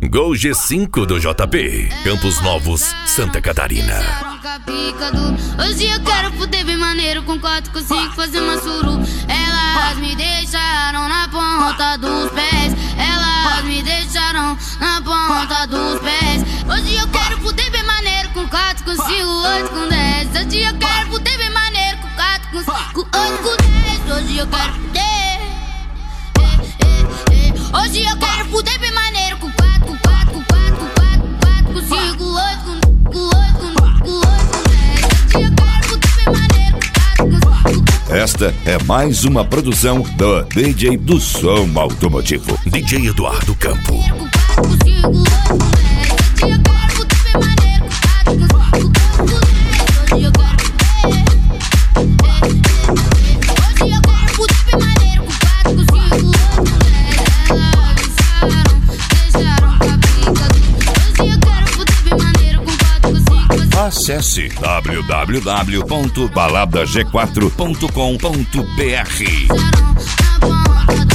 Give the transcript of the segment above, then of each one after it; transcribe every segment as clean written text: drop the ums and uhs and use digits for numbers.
Gol G5 do JP, Campos Novos, Santa Catarina. Hoje eu quero fuder bem maneiro, com 4, com 5, fazer uma suru. Elas me deixaram na ponta dos pés. Elas me deixaram na ponta dos pés. Hoje eu quero fuder bem maneiro, com 4, com 5, 8, com 10. Hoje eu quero fuder bem maneiro, com 4, com 5, 8, com 10. Hoje eu quero fuder. Hoje eu quero fuder bem maneiro, com 4, com 4, com 4, com 4, com 4, com 5, 8, com 8, com 8, com 10. Hoje eu quero fuder bem maneiro, com 4, com 5. Esta é mais uma produção do DJ do Som Automotivo, DJ Eduardo Campo. Com 4, com 5, 8, com 10. Hoje eu quero fuder bem maneiro, com 4, com 5, 8, com 10. Hoje eu quero fuder. Hoje eu quero fuder bem maneiro, com 4, com 5, 8, com 10. Acesse www.baladag4.com.br.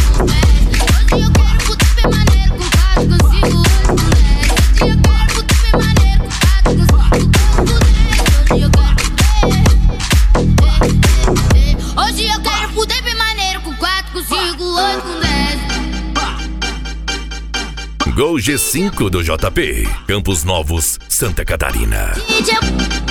Hoje eu quero fuder bem maneiro, com 4, com 5, 8, com 10. Gol G5 do JP, Campos Novos, Santa Catarina. DJ